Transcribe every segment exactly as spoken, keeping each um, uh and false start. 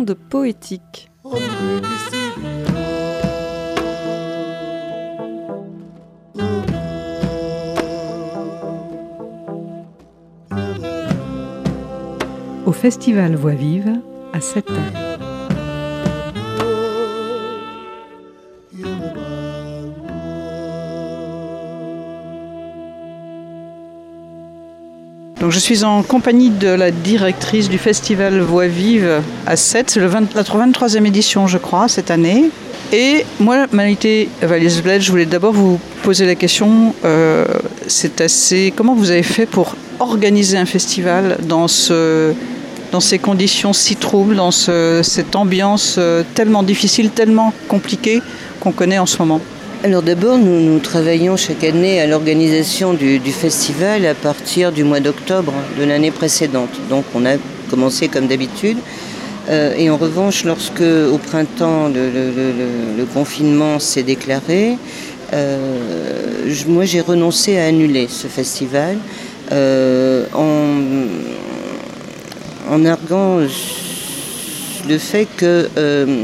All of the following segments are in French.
de Poétique. Au Festival Voix Vive à Sète. Donc je suis en compagnie de la directrice du Festival Voix Vive à Sète. C'est le vingt, la vingt-troisième édition, je crois, cette année. Et moi, Maïté Valliès-Bled, je voulais d'abord vous poser la question. Euh, c'est assez. Comment vous avez fait pour organiser un festival dans ce, dans ces conditions si troubles, dans ce, cette ambiance tellement difficile, tellement compliquée qu'on connaît en ce moment? Alors d'abord, nous, nous travaillons chaque année à l'organisation du, du festival à partir du mois d'octobre de l'année précédente. Donc on a commencé comme d'habitude. Euh, et en revanche, lorsque au printemps le, le, le, le confinement s'est déclaré, euh, je, moi j'ai renoncé à annuler ce festival euh, en, en arguant le fait que euh,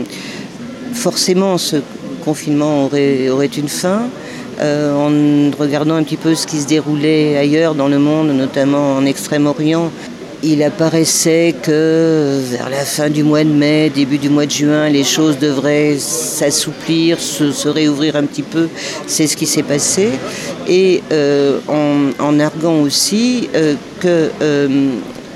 forcément ce confinement aurait, aurait une fin, euh, en regardant un petit peu ce qui se déroulait ailleurs dans le monde, notamment en Extrême-Orient. Il apparaissait que vers la fin du mois de mai, début du mois de juin, les choses devraient s'assouplir, se, se réouvrir un petit peu. C'est ce qui s'est passé. Et euh, en, en arguant aussi euh, que euh,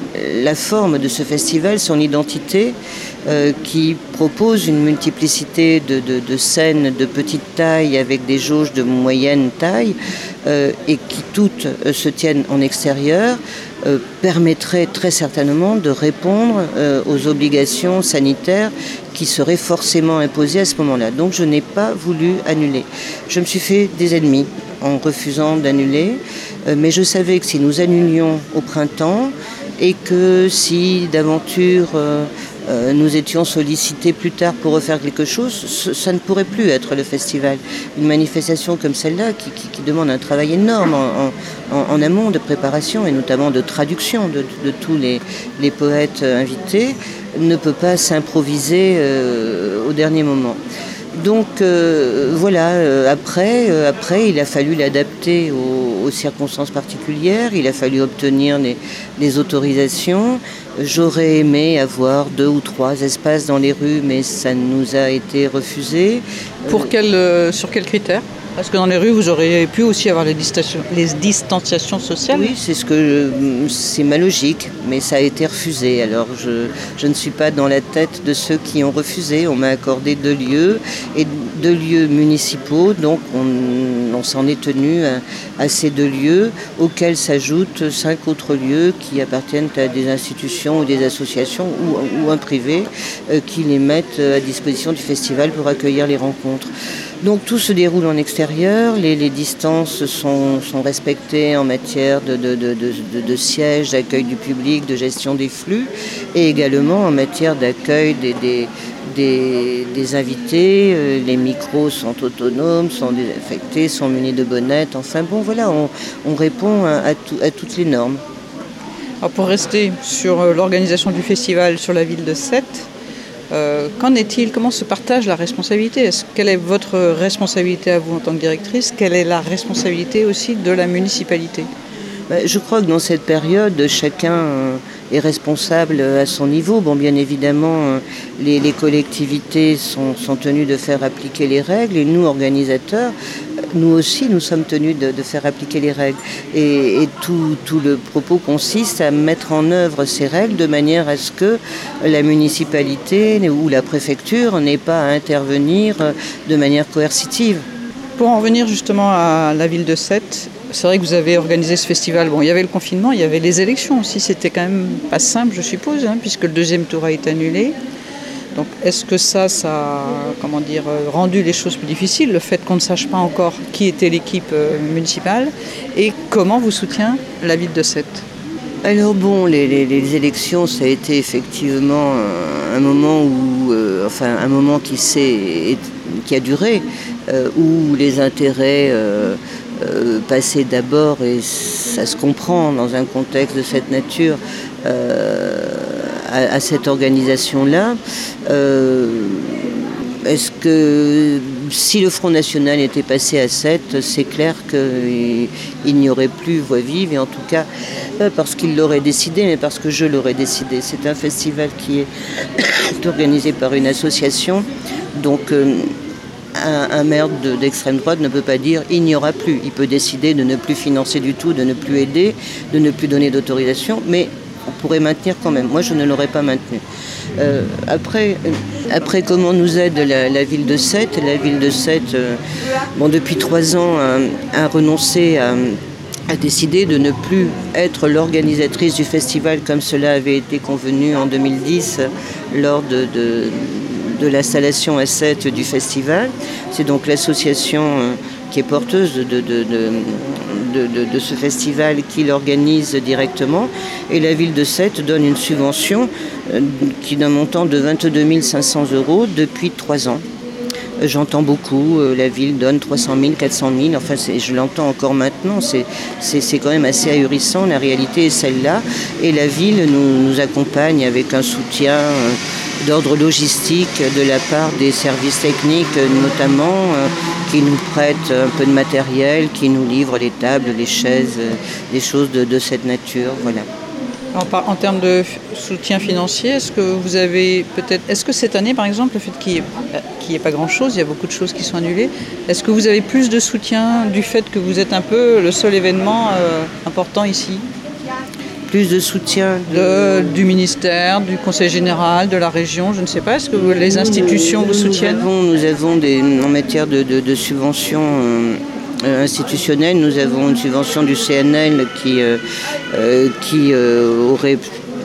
la forme de ce festival, son identité, Euh, qui propose une multiplicité de, de, de scènes de petite taille avec des jauges de moyenne taille euh, et qui toutes euh, se tiennent en extérieur, euh, permettrait très certainement de répondre euh, aux obligations sanitaires qui seraient forcément imposées à ce moment-là. Donc je n'ai pas voulu annuler. Je me suis fait des ennemis en refusant d'annuler, euh, mais je savais que si nous annulions au printemps et que si d'aventure euh, Euh, nous étions sollicités plus tard pour refaire quelque chose, ça ne pourrait plus être le festival. Une manifestation comme celle-là, qui, qui, qui demande un travail énorme en, en, en amont de préparation et notamment de traduction de, de tous les, les poètes invités, ne peut pas s'improviser euh, au dernier moment. Donc euh, voilà, euh, après, euh, après, il a fallu l'adapter aux, aux circonstances particulières, il a fallu obtenir les, les autorisations. J'aurais aimé avoir deux ou trois espaces dans les rues, mais ça nous a été refusé. Pour quel, euh, sur quels critères ? Parce que dans les rues, vous auriez pu aussi avoir les, distanciations, les distanciations sociales. Oui, c'est ce que je, c'est ma logique, mais ça a été refusé. Alors je, je ne suis pas dans la tête de ceux qui ont refusé. On m'a accordé deux lieux, et deux lieux municipaux, donc on, on s'en est tenu à, à ces deux lieux, auxquels s'ajoutent cinq autres lieux qui appartiennent à des institutions ou des associations ou, ou un privé euh, qui les mettent à disposition du festival pour accueillir les rencontres. Donc tout se déroule en extérieur, les, les distances sont, sont respectées en matière de, de, de, de, de sièges, d'accueil du public, de gestion des flux, et également en matière d'accueil des, des, des, des invités. Les micros sont autonomes, sont désaffectés, sont munis de bonnettes. Enfin bon, voilà, on, on répond à, à, tout, à toutes les normes. Alors pour rester sur l'organisation du festival sur la ville de Sète, Euh, qu'en est-il? Comment se partage la responsabilité? Est-ce, quelle est votre responsabilité à vous en tant que directrice? Quelle est la responsabilité aussi de la municipalité? Ben, je crois que dans cette période, chacun euh, est responsable à son niveau. Bon, bien évidemment, euh, les, les collectivités sont, sont tenues de faire appliquer les règles, et nous, organisateurs, nous aussi, nous sommes tenus de, de faire appliquer les règles. Et, et tout, tout le propos consiste à mettre en œuvre ces règles de manière à ce que la municipalité ou la préfecture n'ait pas à intervenir de manière coercitive. Pour en revenir justement à la ville de Sète, c'est vrai que vous avez organisé ce festival. Bon, il y avait le confinement, il y avait les élections aussi. C'était quand même pas simple, je suppose, hein, puisque le deuxième tour a été annulé. Donc, est-ce que ça, ça a, comment dire, rendu les choses plus difficiles, le fait qu'on ne sache pas encore qui était l'équipe municipale, et comment vous soutient la ville de Sète? Alors bon, les, les, les élections, ça a été effectivement un, un moment où, euh, enfin, un moment qui s'est, qui a duré, euh, où les intérêts euh, euh, passaient d'abord, et ça se comprend dans un contexte de cette nature, euh, à, à cette organisation-là. Euh, est-ce que si le Front National était passé à sept, c'est clair qu'il n'y aurait plus Voix Vive, et en tout cas, pas parce qu'il l'aurait décidé, mais parce que je l'aurais décidé. C'est un festival qui est organisé par une association, donc euh, un, un maire de, d'extrême droite ne peut pas dire il n'y aura plus. Il peut décider de ne plus financer du tout, de ne plus aider, de ne plus donner d'autorisation, mais on pourrait maintenir quand même. Moi, je ne l'aurais pas maintenu. Euh, après, après, comment nous aide la, la ville de Sète ? La ville de Sète, euh, bon, depuis trois ans, a, a renoncé à, a décidé de ne plus être l'organisatrice du festival comme cela avait été convenu en deux mille dix lors de, de, de l'installation à Sète du festival. C'est donc l'association euh, qui est porteuse de, de, de, de, de, de ce festival qui l'organise directement. Et la ville de Sète donne une subvention euh, qui d'un montant de vingt-deux mille cinq cents euros depuis trois ans. J'entends beaucoup, euh, la ville donne trois cent mille, quatre cent mille, enfin c'est, je l'entends encore maintenant, c'est, c'est, c'est quand même assez ahurissant, la réalité est celle-là. Et la ville nous, nous accompagne avec un soutien euh, d'ordre logistique de la part des services techniques notamment, euh, qui nous prêtent un peu de matériel, qui nous livrent les tables, les chaises, euh, des choses de, de cette nature, voilà. En, en termes de soutien financier, est-ce que vous avez peut-être, est-ce que cette année par exemple, le fait qu'il n'y ait, qu'il n'y ait pas grand-chose, il y a beaucoup de choses qui sont annulées, est-ce que vous avez plus de soutien du fait que vous êtes un peu le seul événement euh, important ici ? Plus de soutien de, du ministère, du conseil général, de la région, je ne sais pas, est-ce que vous, les institutions vous soutiennent ? Nous avons, nous avons des, en matière de, de, de subventions euh, institutionnelles, nous avons une subvention du C N L qui, euh, euh, qui euh, aurait...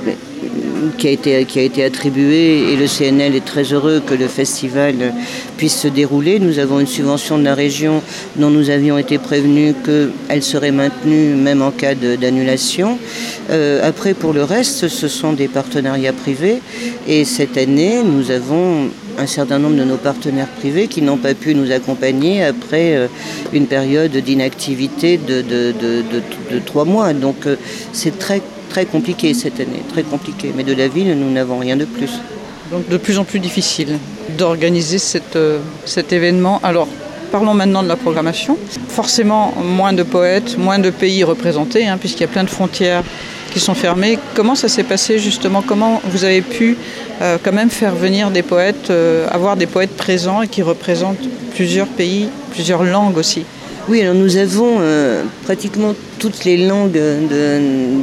Qui a, été, qui a été attribué, et le C N L est très heureux que le festival puisse se dérouler. Nous avons une subvention de la région dont nous avions été prévenus qu'elle serait maintenue même en cas de, d'annulation. Euh, après, pour le reste, ce sont des partenariats privés, et cette année, nous avons un certain nombre de nos partenaires privés qui n'ont pas pu nous accompagner après euh, une période d'inactivité de, de, de, de, de trois mois. Donc euh, c'est très très compliqué cette année, très compliqué. Mais de la ville, nous n'avons rien de plus. Donc de plus en plus difficile d'organiser cette, euh, cet événement. Alors, parlons maintenant de la programmation. Forcément, moins de poètes, moins de pays représentés, hein, puisqu'il y a plein de frontières qui sont fermées. Comment ça s'est passé justement ? Comment vous avez pu euh, quand même faire venir des poètes, euh, avoir des poètes présents et qui représentent plusieurs pays, plusieurs langues aussi ? Oui, alors nous avons euh, pratiquement toutes les langues de,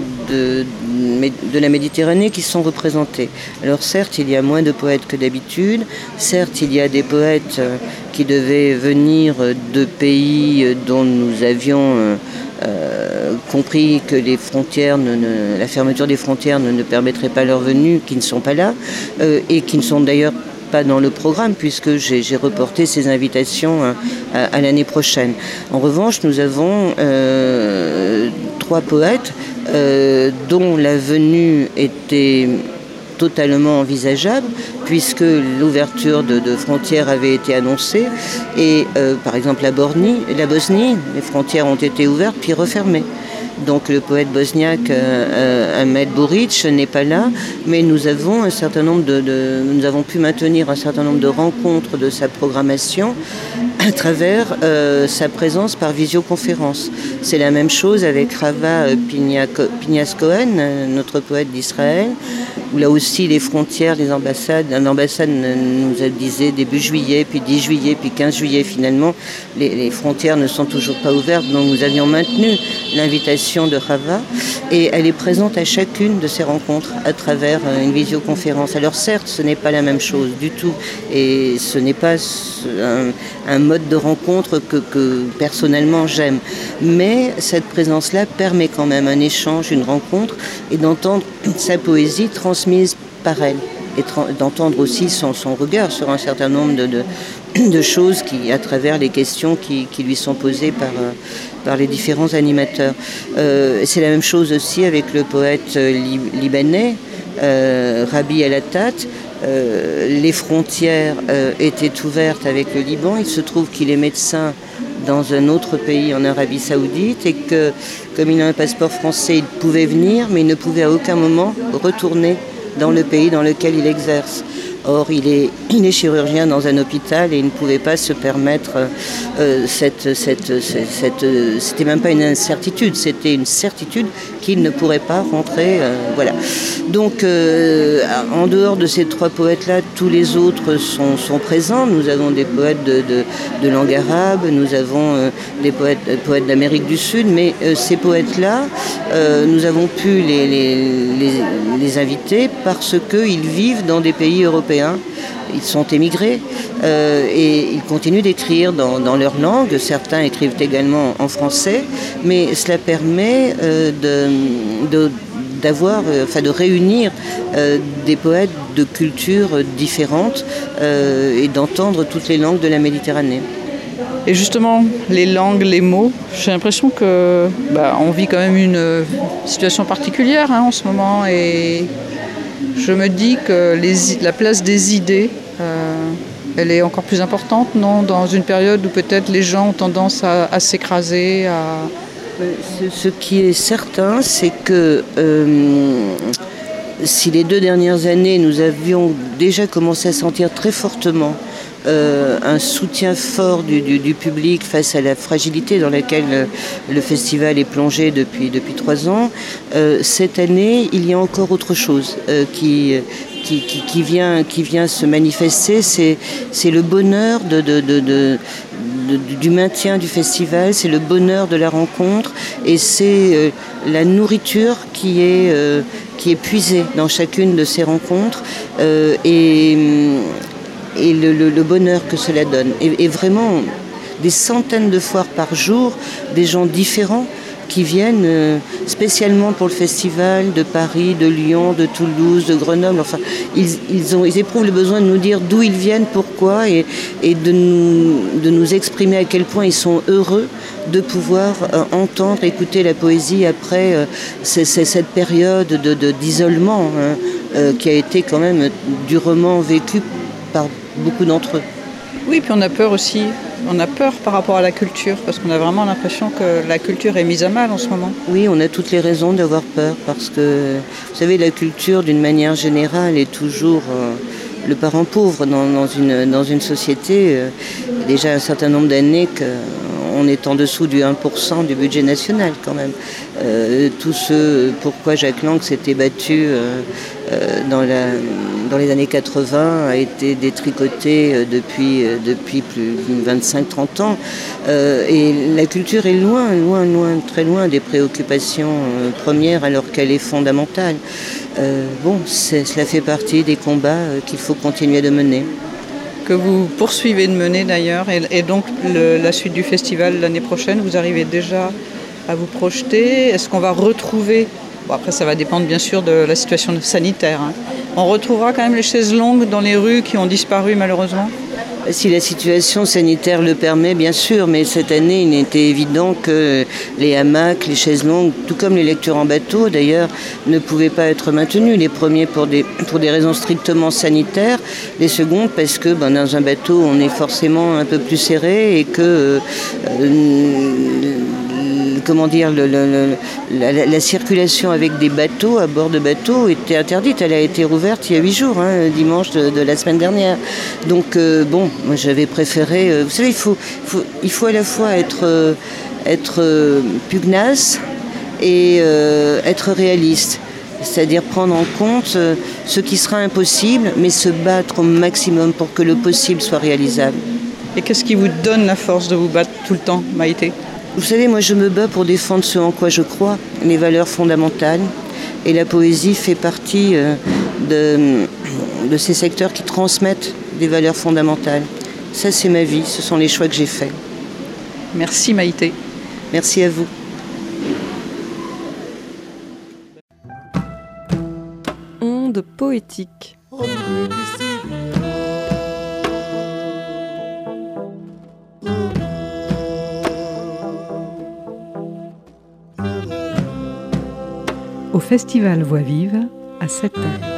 de, de la Méditerranée qui sont représentées. Alors certes, il y a moins de poètes que d'habitude, certes, il y a des poètes euh, qui devaient venir de pays dont nous avions euh, euh, compris que les frontières, ne, ne, la fermeture des frontières ne, ne permettrait pas leur venue, qui ne sont pas là, euh, et qui ne sont d'ailleurs pas dans le programme puisque j'ai, j'ai reporté ces invitations à, à, à l'année prochaine. En revanche, nous avons euh, trois poètes euh, dont la venue était totalement envisageable puisque l'ouverture de, de frontières avait été annoncée et euh, par exemple la Bosnie, la Bosnie, les frontières ont été ouvertes puis refermées. Donc le poète bosniaque euh, Ahmed Burić n'est pas là, mais nous avons un certain nombre de, de, nous avons pu maintenir un certain nombre de rencontres de sa programmation à travers euh, sa présence par visioconférence. C'est la même chose avec Rava Pinhas Cohen, notre poète d'Israël, où là aussi les frontières, les ambassades, l'ambassade nous a disait début juillet, puis dix juillet, puis quinze juillet finalement, les, les frontières ne sont toujours pas ouvertes, donc nous avions maintenu l'invitation de Rava et elle est présente à chacune de ces rencontres à travers une visioconférence. Alors certes, ce n'est pas la même chose du tout et ce n'est pas un, un mode de rencontre que, que personnellement j'aime, mais cette présence-là permet quand même un échange, une rencontre et d'entendre sa poésie transmise par elle et tra- d'entendre aussi son, son regard sur un certain nombre de, de, de choses qui, à travers les questions qui, qui lui sont posées par, euh, par les différents animateurs. Euh, c'est la même chose aussi avec le poète li- libanais, euh, Rabih El-Attat. Euh, les frontières euh, étaient ouvertes avec le Liban. Il se trouve qu'il est médecin dans un autre pays en Arabie Saoudite et que, comme il a un passeport français, il pouvait venir, mais il ne pouvait à aucun moment retourner dans le pays dans lequel il exerce. Or, il est, il est chirurgien dans un hôpital et il ne pouvait pas se permettre euh, cette, cette, cette, cette euh, c'était même pas une incertitude, c'était une certitude qu'il ne pourrait pas rentrer. Euh, voilà. Donc, euh, en dehors de ces trois poètes-là, tous les autres sont, sont présents. Nous avons des poètes de, de, de langue arabe, nous avons euh, des poètes, poètes d'Amérique du Sud, mais euh, ces poètes-là, euh, nous avons pu les, les, les, les inviter parce qu'ils vivent dans des pays européens. Ils sont émigrés euh, et ils continuent d'écrire dans, dans leur langue. Certains écrivent également en français, mais cela permet euh, de, de, d'avoir, euh, enfin de réunir euh, des poètes de cultures différentes euh, et d'entendre toutes les langues de la Méditerranée. Et justement, les langues, les mots, j'ai l'impression que bah, on vit quand même une situation particulière hein, en ce moment et je me dis que les, la place des idées, euh, elle est encore plus importante, non ? Dans une période où peut-être les gens ont tendance à, à s'écraser, à... Ce, ce qui est certain, c'est que euh, si les deux dernières années, nous avions déjà commencé à sentir très fortement Euh, un soutien fort du, du, du public face à la fragilité dans laquelle le, le festival est plongé depuis, depuis trois ans. Euh, cette année, il y a encore autre chose euh, qui, qui, qui, qui, vient, qui vient se manifester. C'est, c'est le bonheur de, de, de, de, de, du maintien du festival, c'est le bonheur de la rencontre et c'est euh, la nourriture qui est, euh, qui est puisée dans chacune de ces rencontres. Euh, et et le, le, le bonheur que cela donne. Et, et vraiment, des centaines de foires par jour, des gens différents qui viennent euh, spécialement pour le festival de Paris, de Lyon, de Toulouse, de Grenoble. Enfin, ils, ils, ont, ils éprouvent le besoin de nous dire d'où ils viennent, pourquoi, et, et de, nous, de nous exprimer à quel point ils sont heureux de pouvoir euh, entendre, écouter la poésie après euh, c'est, c'est cette période de, de, d'isolement hein, euh, qui a été quand même durement vécue par beaucoup d'entre eux. Oui, puis on a peur aussi, on a peur par rapport à la culture, parce qu'on a vraiment l'impression que la culture est mise à mal en ce moment. Oui, on a toutes les raisons d'avoir peur, parce que, vous savez, la culture, d'une manière générale, est toujours euh, le parent pauvre dans, dans, une, dans une société. Euh, déjà un certain nombre d'années qu'on est en dessous du un pour cent du budget national, quand même. Euh, tout ce pourquoi Jacques Lang s'était battu euh, euh, dans, la, dans les années quatre-vingts a été détricoté euh, depuis, euh, depuis plus de vingt-cinq trente ans. Euh, et la culture est loin, loin, loin, très loin des préoccupations euh, premières alors qu'elle est fondamentale. Euh, bon, c'est, cela fait partie des combats euh, qu'il faut continuer de mener. Que vous poursuivez de mener d'ailleurs. Et, et donc le, la suite du festival l'année prochaine, vous arrivez déjà à vous projeter. Est-ce qu'on va retrouver, bon après ça va dépendre bien sûr de la situation sanitaire, hein. On retrouvera quand même les chaises longues dans les rues qui ont disparu malheureusement? Si la situation sanitaire le permet, bien sûr, mais cette année, il était évident que les hamacs, les chaises longues, tout comme les lectures en bateau d'ailleurs, ne pouvaient pas être maintenus. Les premiers pour des, pour des raisons strictement sanitaires, les secondes parce que ben, dans un bateau, on est forcément un peu plus serré et que... Euh, comment dire, le, le, le, la, la circulation avec des bateaux, à bord de bateaux, était interdite. Elle a été rouverte il y a huit jours, hein, dimanche de, de la semaine dernière. Donc, euh, bon, moi j'avais préféré... Euh, vous savez, il faut, faut, il faut à la fois être, euh, être euh, pugnace et euh, être réaliste. C'est-à-dire prendre en compte euh, ce qui sera impossible, mais se battre au maximum pour que le possible soit réalisable. Et qu'est-ce qui vous donne la force de vous battre tout le temps, Maïté ? Vous savez, moi je me bats pour défendre ce en quoi je crois, les valeurs fondamentales. Et la poésie fait partie euh, de, de ces secteurs qui transmettent des valeurs fondamentales. Ça c'est ma vie, ce sont les choix que j'ai faits. Merci Maïté. Merci à vous. Onde poétique. Au Festival Voix Vive à sept heures.